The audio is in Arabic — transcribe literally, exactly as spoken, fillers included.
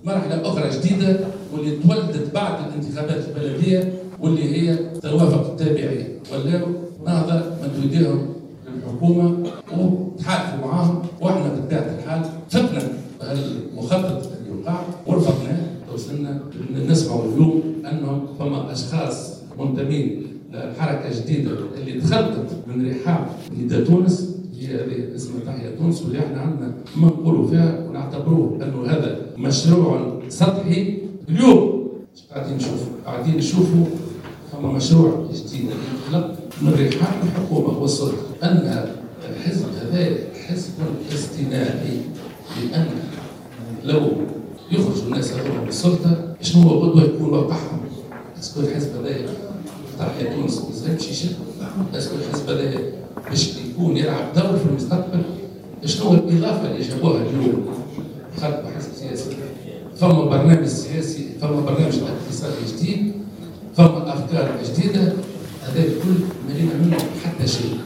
مرحله اخرى جديده واللي تولدت بعد الانتخابات البلديه واللي هي توافق التابعيه، ولاو نهضه مدوا ايديهم للحكومه وتحالفوا معاهم، واحنا بطبيعه الحال فقنا المخطط اللي وقع ورفضناه. وصلنا نسمعوا اليوم انهم فما اشخاص منتمين لحركه جديده اللي تخلقت من رحاب نداء تونس، هي اللي اسمها تحيا تونس، واللي احنا عندنا ما نقولوا فيها ونعتبروه انه هذا مشروع سطحي. اليوم قاعدين نشوفوا قاعدين نشوفوا فما مشروع جديد خلق من رحاب الحكومه والسلطه، ان الحزب هذا حزب استنائي، لان لو يخرجوا الناس هذول من السلطه شنو هو غدوه يكون واقعهم؟ اسكو الحزب هذا تحيا تونس ما يمشي شيء؟ اسكو الحزب هذا باش يكون يلعب دور في المستقبل؟ شنو الاضافه اللي جابوها اليوم؟ خلقوا حزب سياسي، فما برنامج سياسي، فما برنامج اقتصادي جديد، فما افكار جديده، هذا الكل ما لنا منه حتى شيء.